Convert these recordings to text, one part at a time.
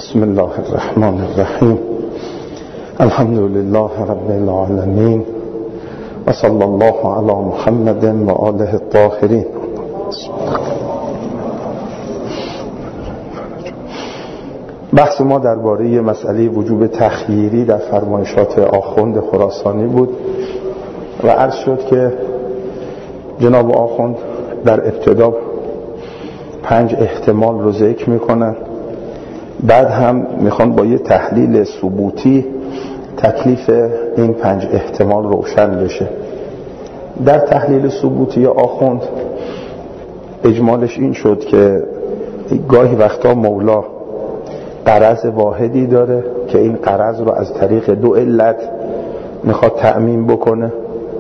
بسم الله الرحمن الرحیم. الحمد لله رب العالمین و صلی الله علی محمد و آله الطاهرین. بحث ما درباره مسئله وجوب تخییری در فرمایشات آخوند خراسانی بود و عرض شد که جناب آخوند در ابتدا 5 احتمال رو ذکر میکنن، بعد هم میخوان با یه تحلیل ثبوتی تکلیف این 5 احتمال روشن بشه. در تحلیل ثبوتی آخوند اجمالش این شد که گاهی وقتا مولا غرض واحدی داره که این غرض رو از طریق 2 علت میخواد تأمین بکنه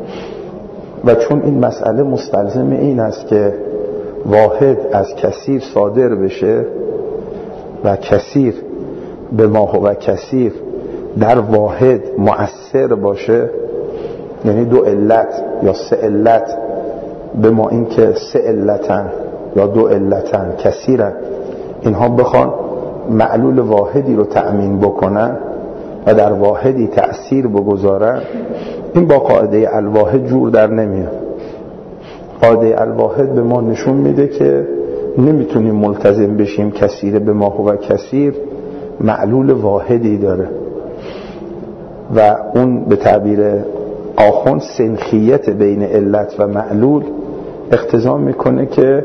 و چون این مسئله مستلزم این است که واحد از کثیر صادر بشه و کثیر به ما هو کثیر در واحد مؤثر باشه، یعنی 2 علت یا 3 علت به ما این که 3 علتن یا 2 علتن کثیرن، اینها بخوان معلول واحدی رو تأمین بکنن و در واحدی تأثیر بگذارن، این با قاعده الواحد جور در نمیاد. قاعده الواحد به ما نشون میده که نمیتونیم ملتزم بشیم کثیر به ما هو کثیر معلول واحدی داره و اون به تعبیر آخوند سنخیت بین علت و معلول اقتضا میکنه که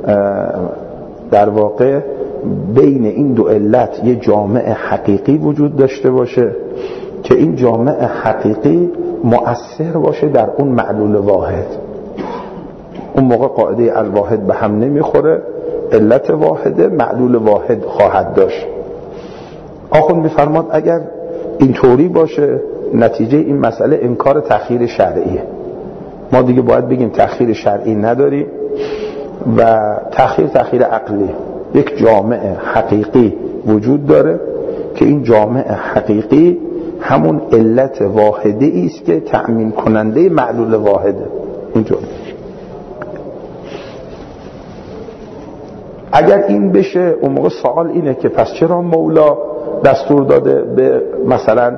در واقع بین این 2 علت یه جامع حقیقی وجود داشته باشه که این جامع حقیقی مؤثر باشه در اون معلول واحد. اون موقع قاعده الواحد به هم نمیخوره، علت واحده معلول واحد خواهد داشت. آخوند میفرماد اگر اینطوری باشه نتیجه این مسئله انکار تأخیر شرعیه. ما دیگه باید بگیم تأخیر شرعی نداریم و تأخیر عقلی. یک جامع حقیقی وجود داره که این جامع حقیقی همون علت واحده است که تأمین کننده معلول واحده. اینطور اگر این بشه اون موقع سوال اینه که پس چرا مولا دستور داده به مثلا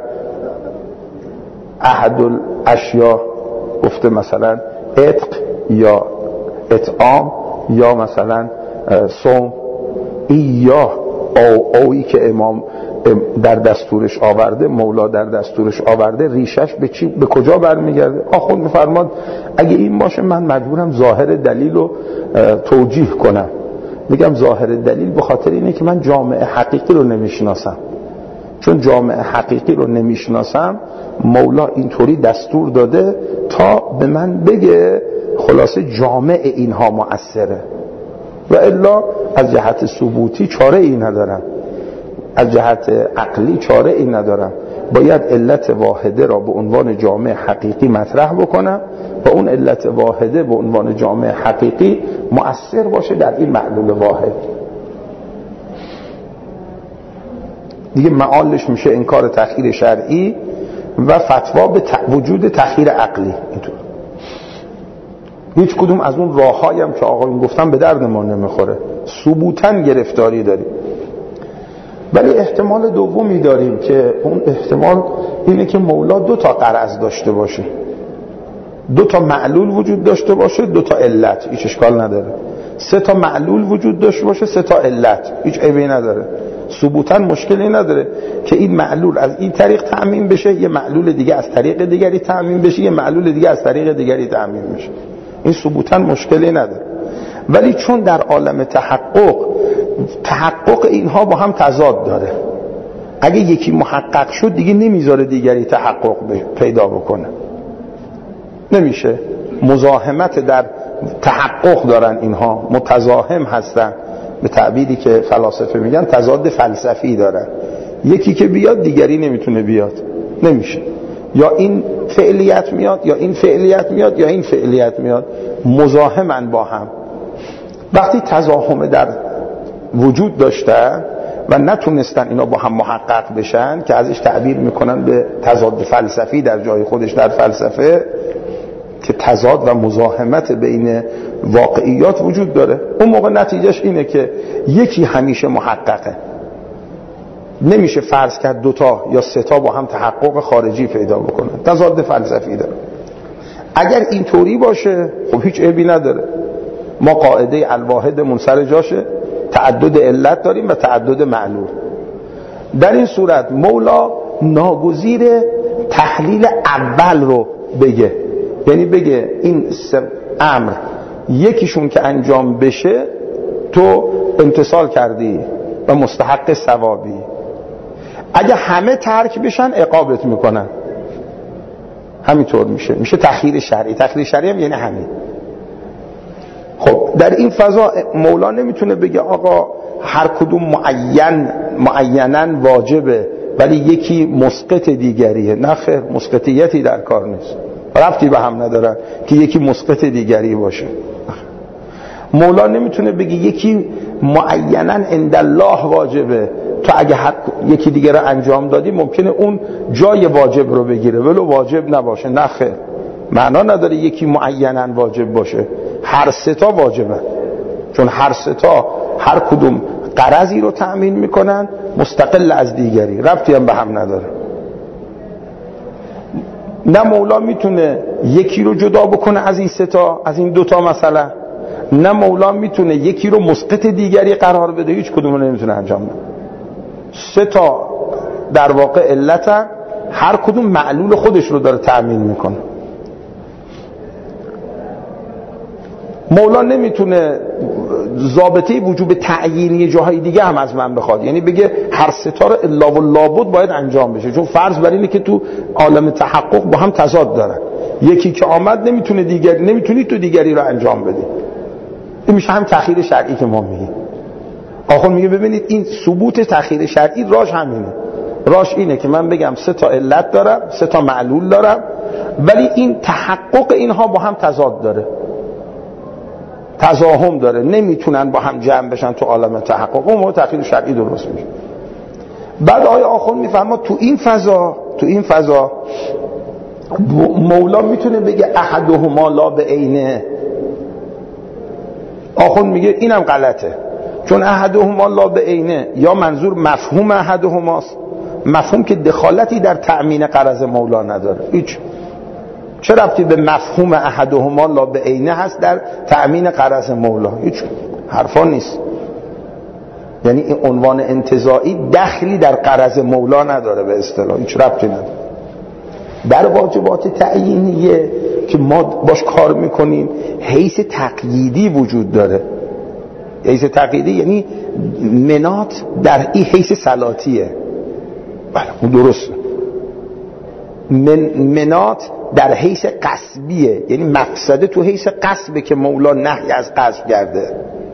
احد الاشیا گفته مثلا عتق یا اطعام یا مثلا صوم، این یا اویی که امام در دستورش آورده، مولا در دستورش آورده، ریشش به کجا برمیگرده؟ آخوند میفرماد اگه این باشه من مجبورم ظاهر دلیل رو توجیه کنم. میگم ظاهر دلیل به خاطر اینه که من جامع حقیقی رو نمیشناسم. چون جامع حقیقی رو نمیشناسم مولا اینطوری دستور داده تا به من بگه خلاصه جامع اینها مؤثره و الا از جهت ثبوتی چاره ای ندارم، از جهت عقلی چاره ای ندارم. باید علت واحده را به عنوان جامع حقیقی مطرح بکنم و اون علت واحده به عنوان جامع حقیقی مؤثر باشه در این معلول واحد. دیگه معالش میشه انکار تأخیر شرعی و فتوا به وجود تأخیر عقلی. اینطور هیچ کدوم از اون راه‌هایی هم که آقایون گفتم به درد ما نمیخوره، ثبوتاً گرفتاری داریم. ولی احتمال دومی داریم که اون احتمال اینه که مولا 2 تا غرض داشته باشه، 2 تا معلول وجود داشته باشه، 2 تا علت، هیچ اشکال نداره. 3 تا معلول وجود داشته باشه، 3 تا علت، هیچ عیبی نداره. ثبوتاً مشکلی نداره که این معلول از این طریق تأمین بشه، یه معلول دیگه از طریق دیگری تأمین بشه، یه معلول دیگه از طریق دیگری تأمین بشه. این ثبوتاً مشکلی نداره. ولی چون در عالم تحقق اینها با هم تضاد داره، اگه یکی محقق شد دیگه نمیذاره دیگری تحقق پیدا بکنه، نمیشه. مزاحمت در تحقق دارن، اینها متزاحم هستن، به تعبیری که فلاسفه میگن تضاد فلسفی دارن. یکی که بیاد دیگری نمیتونه بیاد، نمیشه. یا این فعلیت میاد یا این فعلیت میاد یا این فعلیت میاد، مزاحمن با هم. وقتی تزاحم در وجود داشتن و نتونستن اینا با هم محقق بشن که ازش تعبیر میکنن به تضاد فلسفی در جای خودش در فلسفه، که تضاد و مزاحمت بین واقعیات وجود داره، اون موقع نتیجهش اینه که یکی همیشه محققه نمیشه فرض کرد دوتا یا سه با هم تحقق خارجی پیدا بکنن، تضاد فلسفی داره. اگر اینطوری باشه خب هیچ عیبی نداره، ما قاعده الواحد منصر جاشه، تعدد علت داریم و تعدد معلول. در این صورت مولا ناگزیر تحلیل اول رو بگه، یعنی بگه این امر یکیشون که انجام بشه تو امتثال کردی و مستحق ثوابی، اگه همه ترک بشن عقابت میکنن. همینطور میشه تخییر شرعی. تخییر شرعی هم یعنی همین. خب در این فضا مولا نمیتونه بگه آقا هر کدوم معینن واجبه ولی یکی مسقط دیگریه. نه خیر، مسقطیتی در کار نیست، ربطی به هم ندارن که یکی مسقط دیگری باشه. مولا نمیتونه بگه یکی معینن عند الله واجبه، تو اگه یکی دیگه رو انجام دادی ممکنه اون جای واجب رو بگیره ولو واجب نباشه. نه خیر، معنا نداره یکی معینن واجب باشه، هر سه تا واجبه، چون هر سه تا هر کدوم غرضی رو تأمین میکنن مستقل از دیگری، ربطی هم به هم نداره. نه مولا میتونه یکی رو جدا بکنه از این سه تا، از این دوتا مثلا، نه مولا میتونه یکی رو مسقط دیگری قرار بده، هیچ کدوم رو نمیتونه انجام بده. سه تا در واقع علتن، هر کدوم معلول خودش رو داره تأمین میکنه. مولا نمیتونه ضابطه وجوب تعیینی جاهای دیگه هم از من بخواد، یعنی بگه هر سه تا رو الا و لابد باید انجام بشه، چون فرض بر اینه که تو عالم تحقق با هم تضاد دارن. یکی که آمد نمیتونی تو دیگری رو انجام بدی. این میشه هم تخییر شرعی که ما میگیم. آخر میگه ببینید این ثبوت تخییر شرعی راش همینه. راش اینه که من بگم سه تا علت دارم، سه تا معلول دارم، ولی این تحقق اینها با هم تضاد داره، تزاحم داره، نمیتونن با هم جمع بشن تو عالم تحقق. اون موقع تخییر شرعی درست میشه. بعد آقای آخوند میفهمه تو این فضا مولا میتونه بگه احدهما لا به عینه. آخوند میگه اینم غلطه، چون احدهما لا به عینه یا منظور مفهوم احدهماست، مفهوم که دخالتی در تأمین غرض مولا نداره. هیچ چه ربطی به مفهوم احدهما لا به عینه هست در تأمین غرض مولا؟ هیچ حرفا نیست. یعنی این عنوان انتزاعی دخلی در غرض مولا نداره، به اصطلاح هیچ ربطی نداره. در واجبات تعیینیه که ما باش کار میکنیم حیث تقییدی وجود داره. حیث تقییدی یعنی منات در این حیث صلاتیه. بله اون درسته. منات در حیث قصبیه، یعنی مقصده تو حیث قصبه که مولا نهی از قصب کرده،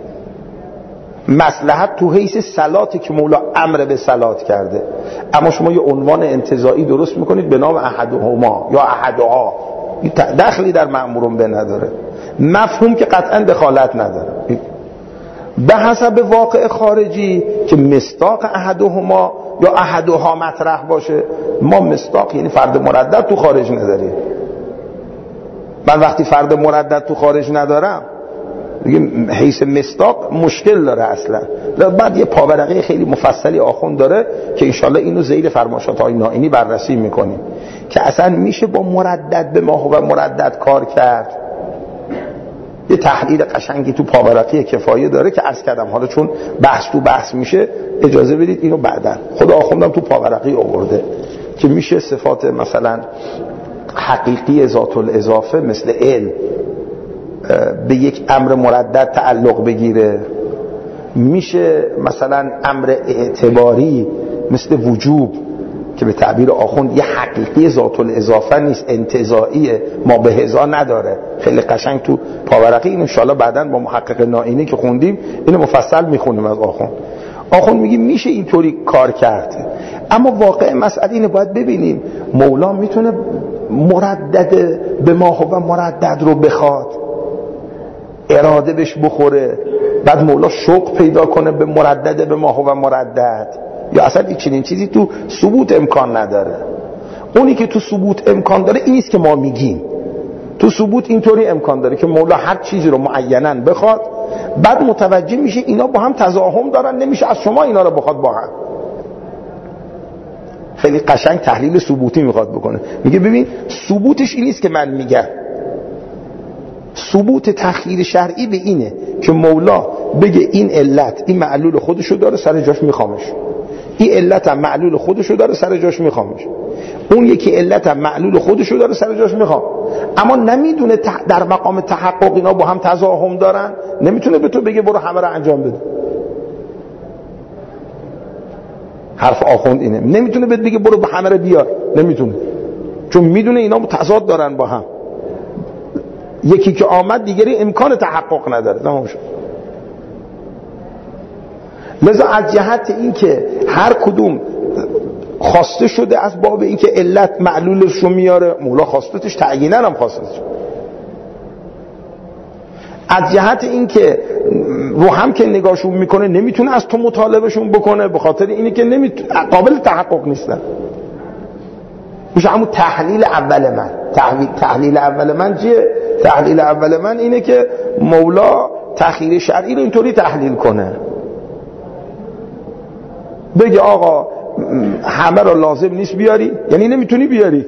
مصلحت تو حیث صلاته که مولا امر به صلات کرده. اما شما یه عنوان انتزاعی درست میکنید به نام احدهما یا احدها، دخلی در مأمورون به نداره، مفهوم که قطعا دخالت نداره. به حسب واقع خارجی که مصداق احدهما یا احدها مطرح باشه، ما مصداق یعنی فرد مردد تو خارج نداریم. من وقتی فرد مردد تو خارج ندارم دیگه حیث مصداق مشکل داره اصلا. بعد یه پاورقی خیلی مفصلی آخوند داره که انشالله اینو زیر فرمایشات های نائینی بررسی میکنیم که اصلا میشه با مردد به ما و مردد کار کرد. یه تحلیل قشنگی تو پاورقی کفایه داره که عرض کردم، حالا چون بحث میشه اجازه بدید اینو بعدن خدا آخوندم تو پاورقی آورده که میشه صفات مثلا حقیقی ذات الاضافه مثل علم به یک امر مردد تعلق بگیره، میشه مثلا امر اعتباری مثل وجوب که به تعبیر آخوند یه حقیقی ذات الاضافه نیست، انتزاعیه، ما به هزا نداره. خیلی قشنگ تو پاورقی این انشاءالله بعداً با محقق نائینی که خوندیم اینو مفصل میخونیم از آخوند میگه میشه اینطوری کار کرد. اما واقع مسئله اینه باید ببینیم مولا میتونه مردد به ما و مردد رو بخواد، اراده بهش بخوره، بعد مولا شوق پیدا کنه به مردد به ما و مردد، یا اصلا این چنین چیزی تو ثبوت امکان نداره. اونی که تو ثبوت امکان داره این نیست که ما میگیم. تو ثبوت اینطوری امکان داره که مولا هر چیزی رو معیناً بخواد، بعد متوجه میشه اینا با هم تزاحم دارن، نمیشه از شما اینا رو بخواد با هم. خیلی قشنگ تحلیل ثبوتی میخواد بکنه. میگه ببین ثبوتش این نیست که من میگم، ثبوت تخییر شرعی به اینه که مولا بگه این علت این معلول خودشو داره سر جاش میخوامش، این علت هم معلول خودشو داره سر جاش میخوامش، اون یکی علت هم معلول خودشو داره سر جاش میخوام. اما نمیدونه در مقام تحقق اینا با هم تضاهم دارن، نمیتونه به تو بگه برو همه رو انجام بده. حرف آخوند اینه، نمیتونه بهت بگه برو به همه رو بیار، نمیتونه، چون میدونه اینا تضاد دارن با هم. یکی که آمد دیگری امکان تحقق نداره، تمام شد. لذا از جهت این که هر کدوم خواسته شده از باب این که علت معلولش رو میاره، مولا خواستتش تعیینا هم خواستتش، از جهت این که رو هم که نگاهشون میکنه نمیتونه از تو مطالبهشون بکنه، به خاطر اینه که قابل تحقق نیستن. میشه همون تحلیل اول من. تحلیل اول من چیه؟ تحلیل اول من اینه که مولا تخییر شرعی رو اینطوری تحلیل کنه، بگه آقا همه رو لازم نیست بیاری، یعنی نمیتونی بیاری،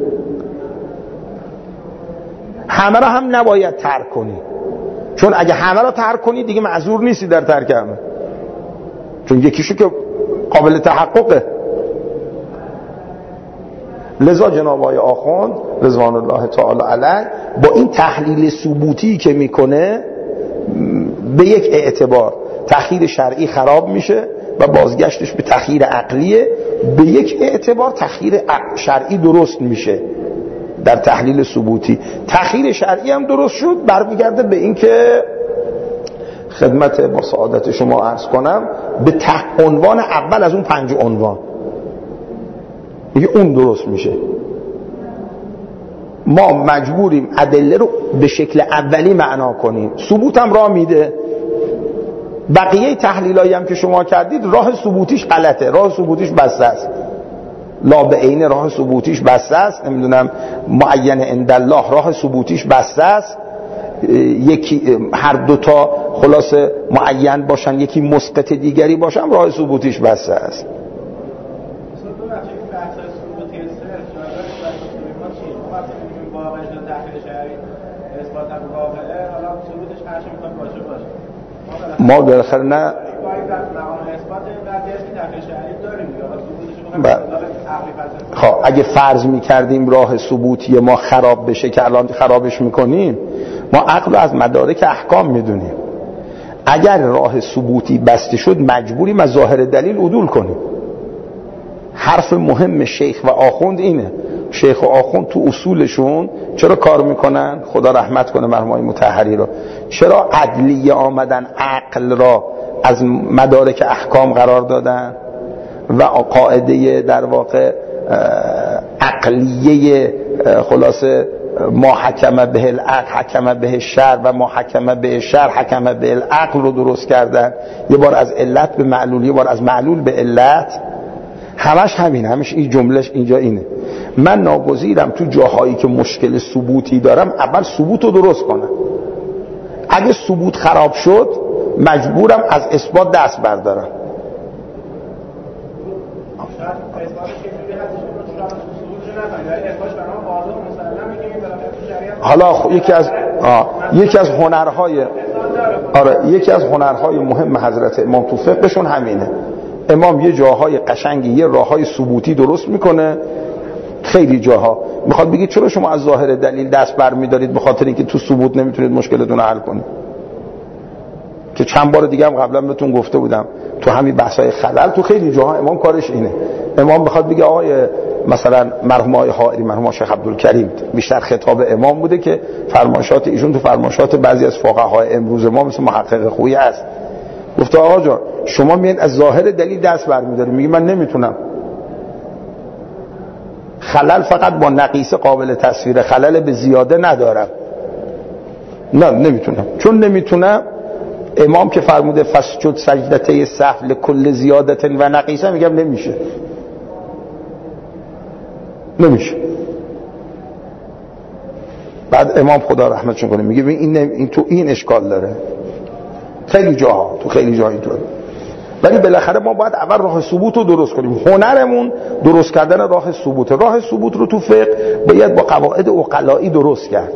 همه رو هم نباید ترک کنی، چون اگه همه رو ترک کنی دیگه معذور نیستی در ترک همه، چون یکیشو که قابل تحققه. لذا جناب آقای آخوند رضوان الله تعالی علیه با این تحلیل ثبوتی که میکنه به یک اعتبار تخییر شرعی خراب میشه و بازگشتش به تخییر عقلیه، به یک اعتبار تخییر شرعی درست میشه. در تحلیل ثبوتی تخییر شرعی هم درست شد، برمیگرده به این که خدمت با سعادت شما عرض کنم به عنوان اول از اون 5 عنوان دیگه اون درست میشه. ما مجبوریم ادله رو به شکل اولی معنا کنیم، ثبوت هم راه میده. بقیه تحلیلایی هم که شما کردید راه ثبوتیش غلطه، راه ثبوتیش بسته است، لا به عین راه ثبوتیش بسته است، نمیدونم معین عند الله راه ثبوتیش بسته است، یکی هر دوتا خلاصه معین باشن یکی مسقط دیگری باشن راه ثبوتیش بسته است. ما بالاخره نه خب اگه فرض میکردیم راه ثبوتی ما خراب بشه که الان خرابش میکنیم، ما عقل رو از مدارک احکام میدونیم. اگر راه ثبوتی بسته شد مجبوریم از ظاهر دلیل عدول کنیم. حرف مهم شیخ و آخوند اینه، شیخ و آخوند تو اصولشون چرا کار میکنن؟ خدا رحمت کنه مرحوم مطهری رو، چرا عدلیه آمدن عقل را از مدارک احکام قرار دادن و قاعده در واقع عقلیه خلاصه ما حکم به العقل حکم به الشرع و ما حکم به الشرع حکم به العقل رو درست کردن. یه بار از علت به معلول، یه بار از معلول به علت، همش همین، همش این جملهش اینجا اینه. من ناگزیرم تو جاهایی که مشکل ثبوتی دارم اول ثبوت رو درست کنم. اگه ثبوت خراب شد مجبورم از اثبات دست بردارم. حالا یکی از هنرهای مهم حضرت امام تو فقهشون همینه. امام یه جاهای قشنگی یه راههای ثبوتی درست میکنه، خیلی جاها میخواد بگید چرا شما از ظاهر دلیل دست بر میدارید به خاطر اینکه تو ثبوت نمیتونید مشکلتون رو حل کنید. که چند بار دیگه هم قبلا بهتون گفته بودم تو همین بحثای خلل تو خیلی جاها امام کارش اینه. امام میخواد بگه آقای مثلا مرحوم آقای حائری، مرحوم شیخ عبدالکریم، بیشتر خطاب امام بوده که فرمایشات ایشون تو فرمایشات بعضی از فقهای امروز ما مثل محقق خویی است. گفته آقا جان شما میان از ظاهر دلیل دست برمی‌دارید، میگی من نمیتونم. خلل فقط با نقیصه قابل تصویر، خلل به زیاده ندارم. نه نمیتونم، چون نمیتونم. امام که فرموده فسجد سجدته سهو لکل زیادت و نقیصه، میگم نمیشه. بعد امام خدا رحمتشون کنه میگه این تو این اشکال داره. خیلی جاها تو خیلی جاها اینطوره. ولی بالاخره ما باید اول راه ثبوت رو درست کنیم. هنرمون درست کردن راه ثبوت. راه ثبوت رو تو فقه باید با قواعد عقلایی درست کرد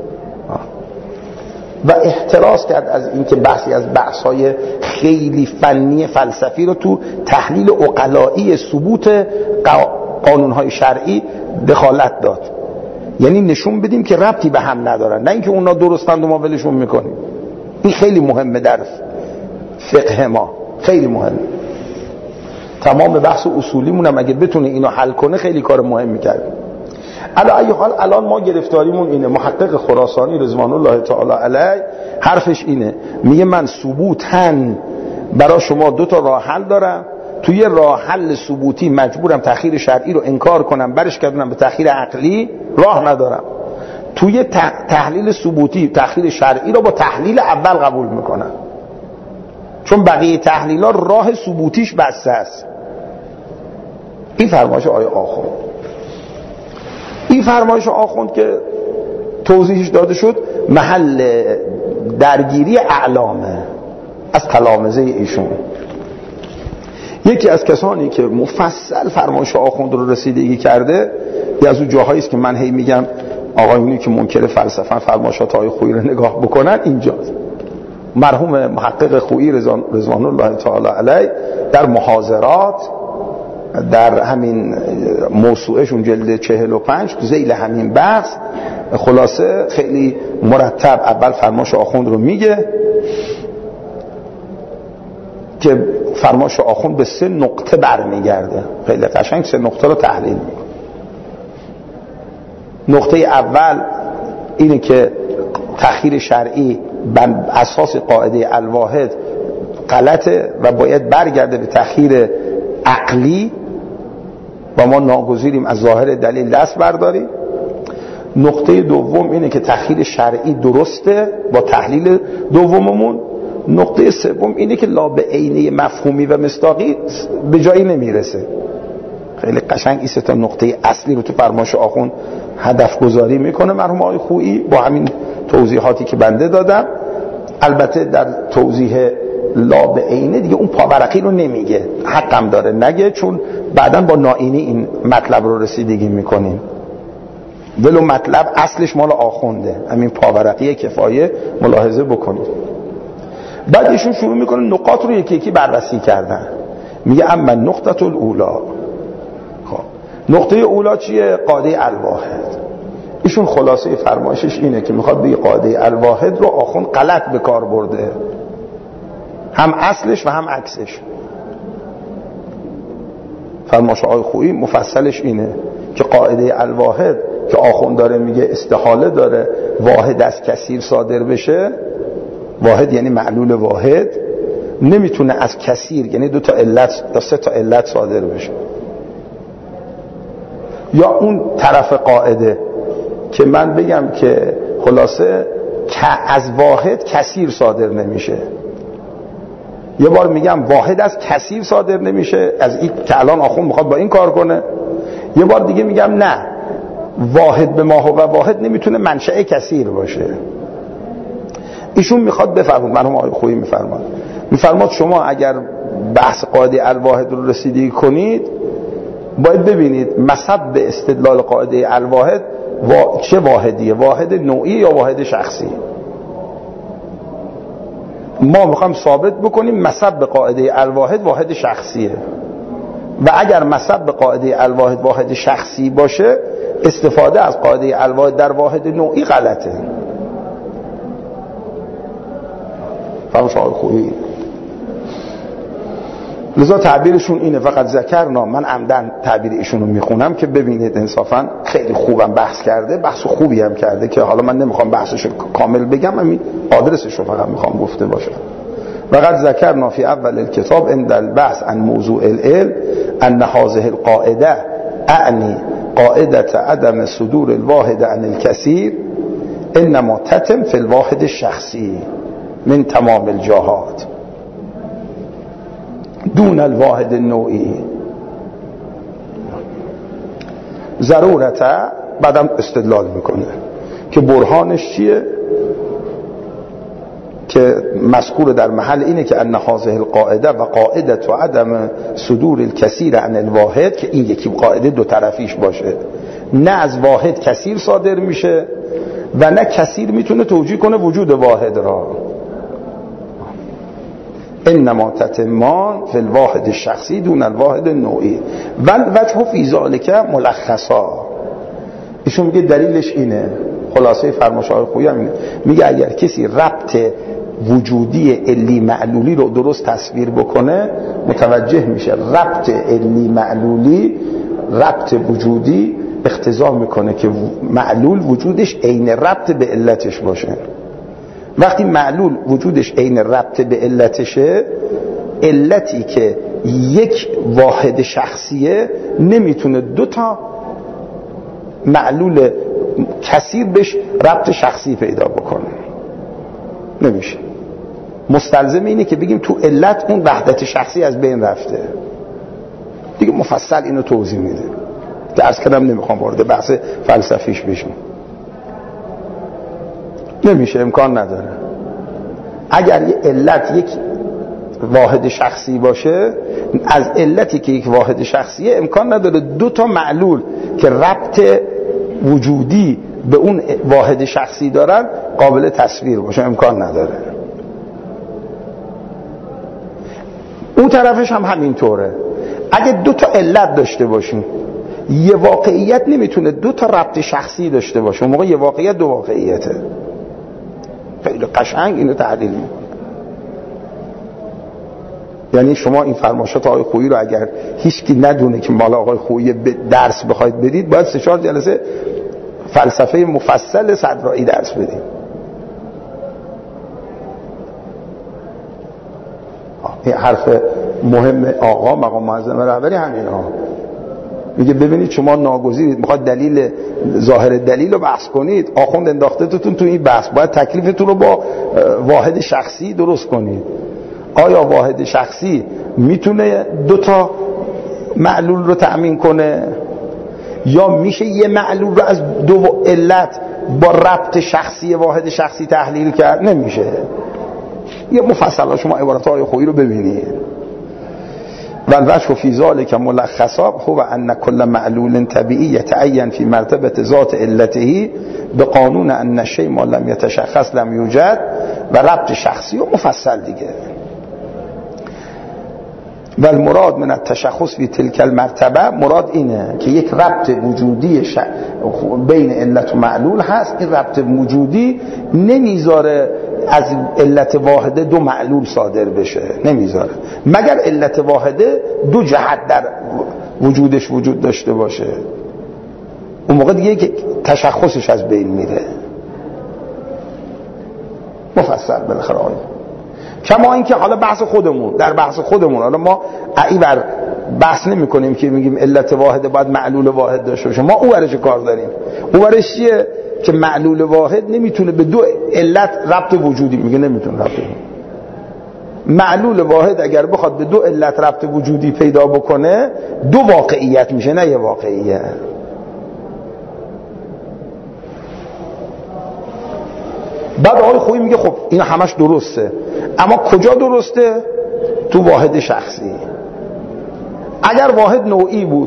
و احتراز کرد از اینکه بحثی از بحث‌های خیلی فنی فلسفی رو تو تحلیل عقلایی ثبوت قانون‌های شرعی دخالت داد. یعنی نشون بدیم که ربطی به هم ندارن، نه اینکه اونا درستند و ما ولشون میکنیم. این خیلی مهمه در فقه ما، خیلی مهمه. تمام بحث اصولیمون هم اگه بتونه اینو حل کنه خیلی کار مهمی کرد. علی ای حال الان ما گرفتاریمون اینه. محقق خراسانی رضوان الله تعالی علیه حرفش اینه، میگه من ثبوتن برای شما دو تا راه حل دارم، توی راه حل ثبوتی مجبورم تأخیر شرعی رو انکار کنم برش کردم به تأخیر عقلی، راه ندارم. توی تحلیل ثبوتی تأخیر شرعی رو با تحلیل اول قبول میکنم، چون بقیه تحلیل ها راه ثبوتیش بسته است. این فرمایش آیه آخوند. این فرمایش آخوند که توضیحش داده شد محل درگیری اعلامه از تلامذه ایشون. یکی از کسانی که مفصل فرمایش آخوند رو رسیدگی کرده، یه از اون جاهایی است که من هی میگم آقایونی که منکر فلسفه فرمایشات آقای خویی رو نگاه بکنن، اینجاست. مرحوم محقق خویی رضوان الله تعالی علیه در محاضرات در همین موسوعهشون جلد 45 ذیل همین بحث خلاصه خیلی مرتب اول فرمایش آخوند رو میگه که فرمایش آخوند به 3 نقطه برمیگرده. خیلی قشنگ 3 نقطه رو تحلیل میکنه. نقطه اول اینه که تأخیر شرعی بر اساس قاعده الواحد غلطه و باید برگرده به تأخیر عقلی و ما ناگزیریم از ظاهر دلیل دست برداریم. نقطه دوم اینه که تأخیر شرعی درسته با تحلیل دوممون. نقطه سوم اینه که لا به عینه مفهومی و مصداقی به جایی نمیرسه. خیلی قشنگ این 3 تا نقطه اصلی رو تو فرمایش آخوند هدف گذاری میکنه مرحوم آقای خویی با همین توضیحاتی که بنده دادم. البته در توضیح لا به عینه دیگه اون پاورقی رو نمیگه، حقم داره نگه، چون بعداً با ناینی این مطلب رو رسیدگی میکنیم. ولو مطلب اصلش مال آخونده، همین پاورقی کفایه ملاحظه بکنید. بعد ایشون شروع میکنه نقاط رو یکی یکی بررسی کردن. میگه اما نقطه الاولا. خب نقطه اولا چیه؟ قاعده الواحد. ایشون خلاصه فرمایشش اینه که میخواد بگه قاعده الواحد رو آخوند غلط به کار برده، هم اصلش و هم عکسش. فرمایش آقای خویی مفصلش اینه که قاعده الواحد که آخوند داره میگه استحاله داره واحد از کثیر صادر بشه. واحد یعنی معلول واحد، نمیتونه از کثیر یعنی 2 تا علت یا 3 تا علت صادر بشه. یا اون طرف قاعده که من بگم که خلاصه از واحد کثیر صادر نمیشه. یه بار میگم واحد از کثیر صادر نمیشه، از این که الان آخوند میخواد با این کار کنه. یه بار دیگه میگم نه، واحد به ما و واحد نمیتونه منشأ کثیر باشه. ایشون میخواد بفرماد، مرحوم آقای خویی میفرماد شما اگر بحث قاعده الواحد رو رسیدگی کنید باید ببینید مصب به استدلال قاعده الواحد چه واحدیه، واحد نوعی یا واحد شخصی. ما میخوایم ثابت بکنیم مصب به قاعده الواحد واحد شخصیه و اگر مصب به قاعده الواحد واحد شخصی باشه استفاده از قاعده الواحد در واحد نوعی غلطه. فرمایش آقای خویی لذا تعبیرشون اینه. فقط ذکرنا، من عمدن تعبیر ایشون رو میخونم که ببینید انصافا خیلی خوبم بحث کرده، بحث خوبی هم کرده که حالا من نمیخوام بحثش رو کامل بگم، همین آدرسش رو فقط میخوام گفته باشم. فقط ذکرنا فی اول الکتاب عند البحث عن موضوع العلم ان هذه القاعده اعنی قاعده عدم صدور الواحد عن الكثير انما تتم فی الواحد الشخصی من تمام الجهات دون الواحد النوعی. ضرورتا بعدم استدلال میکنه که برهانش چیه؟ که مذکور در محل اینه که ان هذه القاعده و قاعده و عدم صدور الکثیر عن الواحد، که این یکی قاعده دو طرفیش باشه، نه از واحد کثیر صادر میشه و نه کثیر میتونه توجیه کنه وجود واحد را. انما تتمان فی الواحد الشخصی دون الواحد النوعی و الوجه فی ذلک ملخصا. ایشون میگه دلیلش اینه، خلاصه فرمایش آقای خویی هم اینه، میگه اگر کسی ربط وجودی علی معلولی رو درست تصویر بکنه متوجه میشه ربط علی معلولی، ربط وجودی اقتضا میکنه که معلول وجودش عین ربط به علتش باشه. وقتی معلول وجودش عین ربط به علتشه، علتی که یک واحد شخصیه نمیتونه دو تا معلول کثیر بهش ربط شخصی پیدا بکنه، نمیشه. مستلزم اینه که بگیم تو علت اون وحدت شخصی از بین رفته دیگه. مفصل اینو توضیح میده که عرض کردم نمیخوام وارد بحث فلسفیش بشم، نمیشه، امکان نداره. اگر یه علت یک واحد شخصی باشه، از علتی که یک واحد شخصیه امکان نداره دو تا معلول که ربط وجودی به اون واحد شخصی دارن قابل تصویر باشه، امکان نداره. اون طرفش هم همینطوره. اگه دو تا علت داشته باشیم، یه واقعیت نمیتونه دو تا ربط شخصی داشته باشه، اون موقع یه واقعیت دو واقعیته. خیلی قشنگ اینو تحلیل میکنه. یعنی شما این فرمایشات آقای خویی رو اگر هیچکی ندونه که مال آقای خویی درس بخواید بدید، باید 3-4 جلسه فلسفه مفصل صدرایی درس بدید. این حرف مهم آقا مقام معظم رهبری همین ها. میگه ببینید شما ناگزیرید، میخواد دلیل ظاهر دلیل رو بحث کنید، آخوند انداخته تو این بحث، باید تکلیفتون رو با واحد شخصی درست کنید. آیا واحد شخصی میتونه دو تا معلول رو تأمین کنه، یا میشه یه معلول رو از دو علت با ربط شخصی واحد شخصی تحلیل کرد؟ نمیشه. یه مفصل شما عبارات آقای خویی رو ببینید. و الوجه فی ذلک ملخصا هو ان کل معلول طبیعی یتعین فی مرتبه ذات علته بقانون ان الشیء ما لم یتشخص لم یوجد، و ربط شخصی و مفصل دیگه. و المراد من التشخص فی تلک المرتبه، مراد اینه که یک ربط وجودی بین علت و معلول هست. این ربط وجودی نمیذاره از علت واحده دو معلول صادر بشه، نمیذاره، مگر علت واحده دو جهت در وجودش وجود داشته باشه، اون موقع دیگه که تشخصش از بین میره. مفصل بالاخره آیه. کما اینکه حالا بحث خودمون، در بحث خودمون حالا ما اینور بحث نمی کنیم که میگیم علت واحده باید معلول واحد داشته باشه، ما اونورش کار داریم. اونورش چیه؟ که معلول واحد نمیتونه به دو علت ربط وجودی، میگه نمیتونه ربط وجودی. معلول واحد اگر بخواد به دو علت ربط وجودی پیدا بکنه، دو واقعیت میشه، نه یه واقعیت. بعد آقای خویی میگه خب این همش درسته، اما کجا درسته؟ تو واحد شخصی. اگر واحد نوعی بود،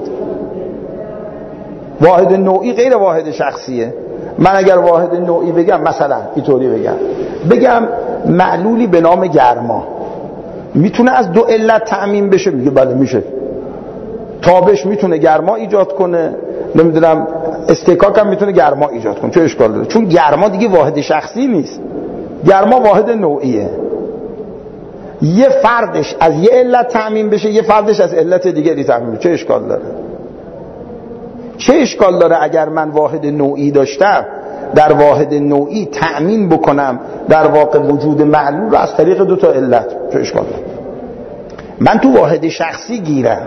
واحد نوعی غیر واحد شخصیه. من اگر واحد نوعی بگم، مثلا اینطوری بگم معلولی به نام گرما میتونه از دو علت تأمین بشه، میگه بله میشه. تابش میتونه گرما ایجاد کنه، نمیدونم استکاک هم میتونه گرما ایجاد کنه، چه اشکال داره؟ چون گرما دیگه واحد شخصی نیست، گرما واحد نوعیه. یه فردش از یه علت تأمین بشه، یه فردش از علت دیگری تأمین بشه، چه اشکال داره؟ چه اشکال داره اگر من واحد نوعی داشتم، در واحد نوعی تأمین بکنم در واقع وجود معلول رو از طریق دو تا علت؟ چه اشکال داره؟ من تو واحد شخصی گیرم.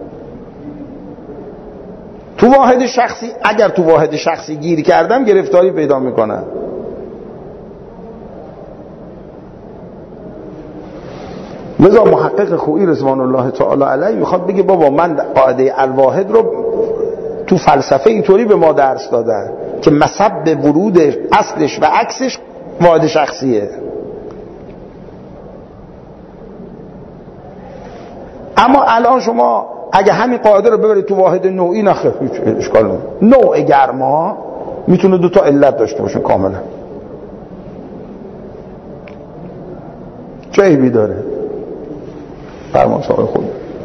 تو واحد شخصی، اگر تو واحد شخصی گیر کردم، گرفتاری پیدا میکنم. لذا محقق خویی رضوان الله تعالی علیه میخواد بگه بابا من قاعده الواحد رو تو فلسفه اینطوری به ما درس دادن که مسبب ورود اصلش و عکسش واحد شخصیه. اما الان شما اگه همین قاعده رو ببرید تو واحد نوعی، نخیر هیچ اشکال نداره. نوع گرما میتونه 2 تا علت داشته باشه کاملا، چه عیبی داره؟ فرمان آقای خود.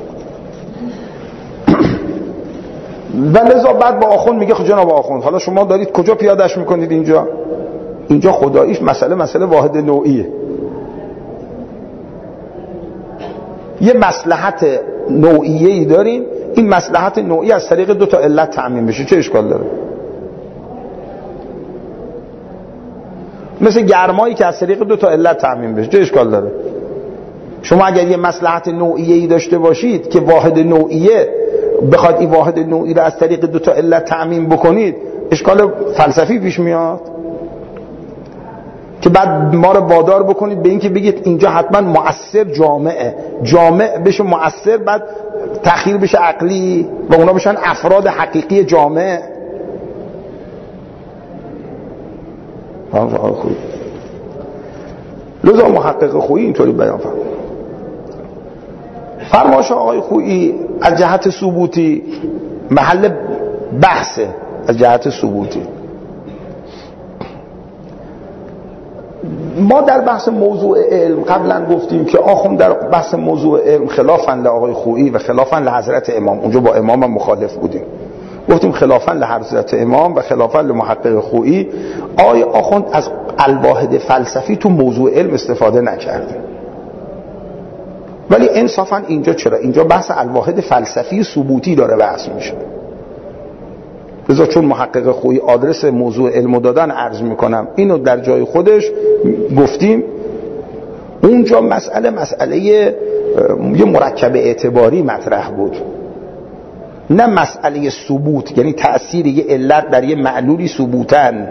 و لذا بعد با آخوند میگه خب جناب آخوند حالا شما دارید کجا پیادهش میکنید اینجا خداییش مسئله واحد نوعیه. یه مصلحت نوعیه‌ای داریم، این مصلحت نوعی از طریق 2 تا علت تأمین بشه، چه اشکال داره؟ مثل گرمایی که از طریق 2 تا علت تأمین بشه، چه اشکال داره؟ شما اگر یه مصلحت نوعیه‌ای داشته باشید که واحد نوعیه، بخواید این واحد نوعی رو از طریق 2 تا علت تأمین بکنید، اشکال فلسفی پیش میاد که بعد ما رو وادار بکنید به این که بگید اینجا حتما مؤثر جامع بشه مؤثر، بعد تأخیر بشه عقلی و اونا بشن افراد حقیقی جامع. لذا محقق خویی اینطوری بیان فرمایش آقای خویی از جهت ثبوتی محل بحثه. از جهت ثبوتی ما در بحث موضوع علم قبلا گفتیم که آخوند در بحث موضوع علم خلافاً لآقای خویی و خلافاً لحضرت امام، اونجا با امام هم مخالف بودیم، گفتیم خلافاً لحضرت امام و خلافاً لمحقق خویی آقای آخوند از الواحد فلسفی تو موضوع علم استفاده نکرده. ولی انصافاً اینجا چرا؟ اینجا بحث الواحد فلسفی ثبوتی داره بحث میشه. لذا چون محقق خویی آدرس موضوع علم دادن عرض میکنم، اینو در جای خودش گفتیم. اونجا مسئله یه مرکب اعتباری مطرح بود، نه مسئله ثبوت، یعنی تأثیر یه علت در یه معلولی ثبوتن.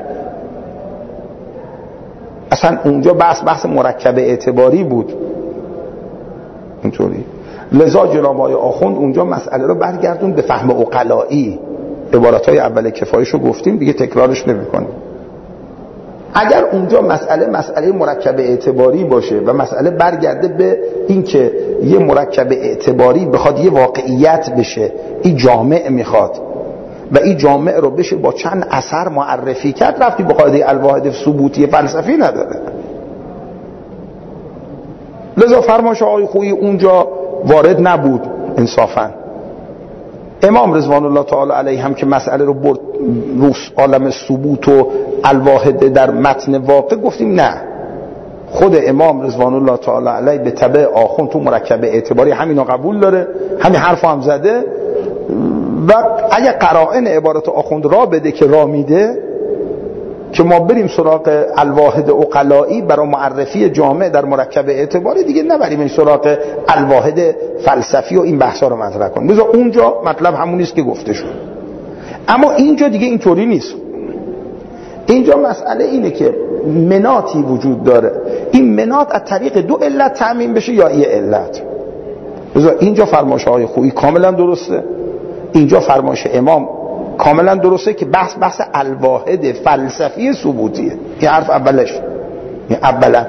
اصلا اونجا بحث مرکب اعتباری بود اینطوری. لذا جناب آقای آخوند اونجا مسئله رو برگردون به فهم عقلایی. عبارتهای اول کفایشو گفتیم دیگه، تکرارش نمی‌کنیم. اگر اونجا مسئله مرکب اعتباری باشه و مسئله برگرده به این که یه مرکب اعتباری بخواد یه واقعیت بشه، این جامع میخواد و این جامع رو بشه با چند اثر معرفی کرد، رفتی به قاعده الواحد ثبوتی فلسفی نداره. لذا فرمایش آقای خویی اونجا وارد نبود انصافاً. امام رضوان الله تعالی علیه هم که مسئله رو برد رو عالم ثبوت و الواحد در متن واقع، گفتیم نه، خود امام رضوان الله تعالی علیه به تبع آخوند تو مرکب اعتباری همینو قبول داره، همین حرفو هم زده و اگه قرائن عبارت آخوند را بده که را میده که ما بریم سراغ الواحد عقلایی برای معرفی جامع در مرکب اعتباری، دیگه نبریم این سراغ الواحد فلسفی و این بحثا رو مطرح کنیم. بذار اونجا مطلب همون نیست که گفته شد. اما اینجا دیگه اینطوری نیست. اینجا مسئله اینه که مناطی وجود داره، این مناط از طریق 2 علت تأمین بشه یا یه علت. بذار اینجا فرمایش های خویی کاملا درسته، اینجا فرمایش امام کاملا درسته که بحث الواحد فلسفی ثبوتیه. این حرف اولش، این اولا.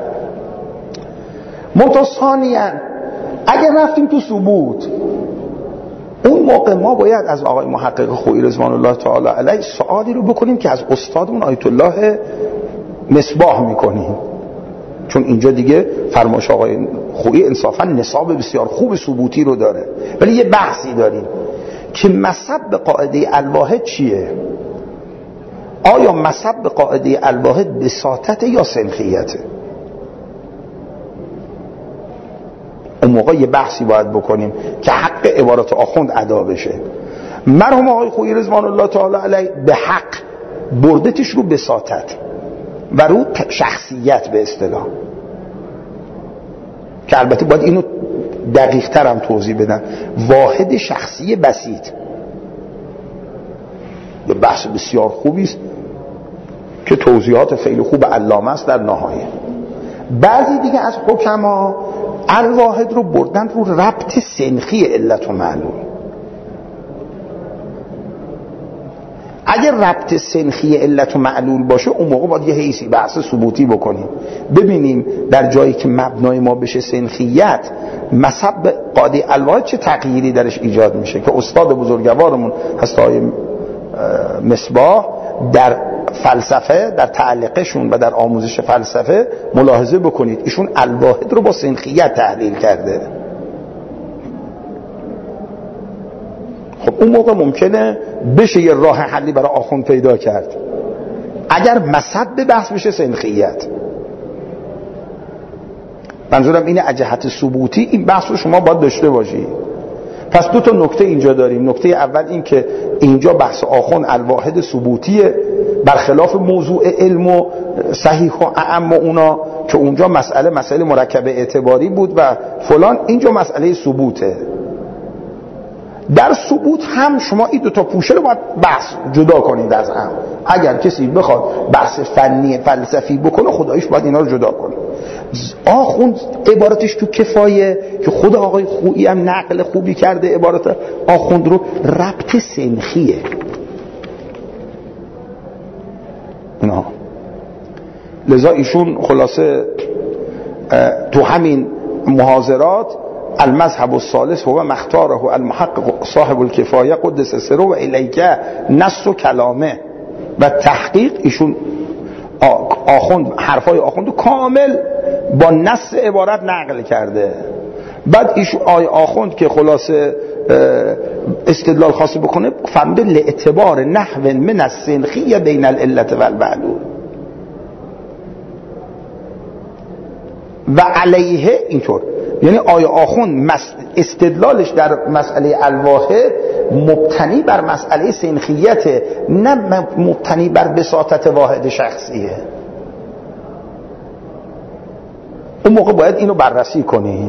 ثانیاً اگر رفتیم تو ثبوت، اون موقع ما باید از آقای محقق خویی رضوان الله تعالی علیه سوالی رو بکنیم که از استادمون آیت الله مصباح میکنیم، چون اینجا دیگه فرمایش آقای خویی انصافا نصاب بسیار خوب ثبوتی رو داره. ولی یه بحثی داریم که مصب قاعده الواحد چیه؟ آیا مصب قاعده الواحد بساطت یا سنخیته؟ اون موقع یه بحثی باید بکنیم که حق عبارت آخوند ادا بشه. مرحوم آقای خویی رضوان الله تعالی علیه به حق بردتش رو بساطت و رو شخصیت به اصطلاح، که البته باید اینو دقیق تر هم توضیح بدن، واحد شخصی بسیط. یه بحث بسیار خوبی است که توضیحات خیلی خوب علامه است در نهایه. بعضی دیگه از حکما الواحد رو بردن رو ربط سنخی علت و معلول. اگر ربط سنخی علت و معلول باشه اون موقع باید یه حیثی بحث ثبوتی بکنیم، ببینیم در جایی که مبنای ما بشه سنخیت، مصب قاعده الواحد چه تغییری درش ایجاد میشه که استاد بزرگوارمون هست آقای مصباح در فلسفه، در تعلیقشون و در آموزش فلسفه ملاحظه بکنید، ایشون الواحد رو با سنخیت تحلیل کرده. خب اون موقع ممکنه بشه یه راه حلی برای آخوند پیدا کرد اگر مصب بحث بشه سنخیت. منظورم اینه از جهت ثبوتی این بحث رو شما باید داشته باشی. پس دو تا نکته اینجا داریم. نکته اول این که اینجا بحث آخوند الواحد ثبوتیه، برخلاف موضوع علم و صحیح و اعم و اونا که اونجا مسئله مرکب اعتباری بود و فلان، اینجا مسئله ثبوته. در ثبوت هم شما این دو تا پوشه رو باید بحث جدا کنید از هم. اگر کسی بخواد بحث فنی فلسفی بکنه خداییش باید اینا رو جدا کنه. آخوند عبارتش تو کفایه که خود آقای خویی هم نقل خوبی کرده عبارت آخوند رو، ربط سنخیه. نه لذا ایشون خلاصه تو همین محاضرات المذهب الثالث هو مختاره المحقق صاحب الکفایه قدس سره و الیکه نص و کلامه و تحقیق، ایشون آخوند حرفای آخوند کامل با نص عبارت نقل کرده. بعد ایشون آخوند که خلاصه استدلال خاصی بکنه فرموده لاعتبار نحو من السنخی بین العلت و المعلول و علیه اینطور، یعنی آخوند استدلالش در مسئله الواحد مبتنی بر مسئله سنخیته، نه مبتنی بر بساطت واحد شخصیه. اون موقع باید اینو بررسی کنی.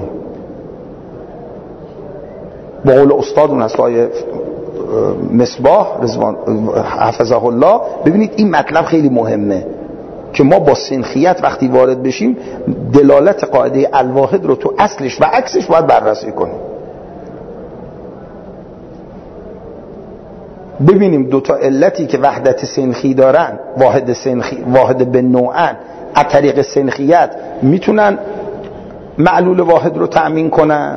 با قول استادون از آقای مصباح رضوان حفظه الله، ببینید این مطلب خیلی مهمه که ما با سنخیت وقتی وارد بشیم دلالت قاعده الواحد رو تو اصلش و عکسش باید بررسی کنیم. ببینیم دوتا علتی که وحدت سنخی دارن، واحد به نوعن، از طریق سنخیت میتونن معلول واحد رو تأمین کنن،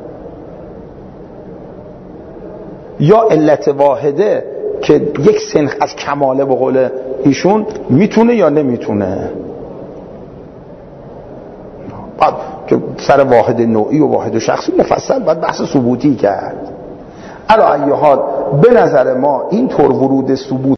یا علت واحده که یک سنخ از کماله به قول ایشون میتونه یا نمیتونه. بعد که سر واحد نوعی و واحد شخصی مفصل باید بحث ثبوتی کرد. علی ای حال به نظر ما این طور ورود ثبوت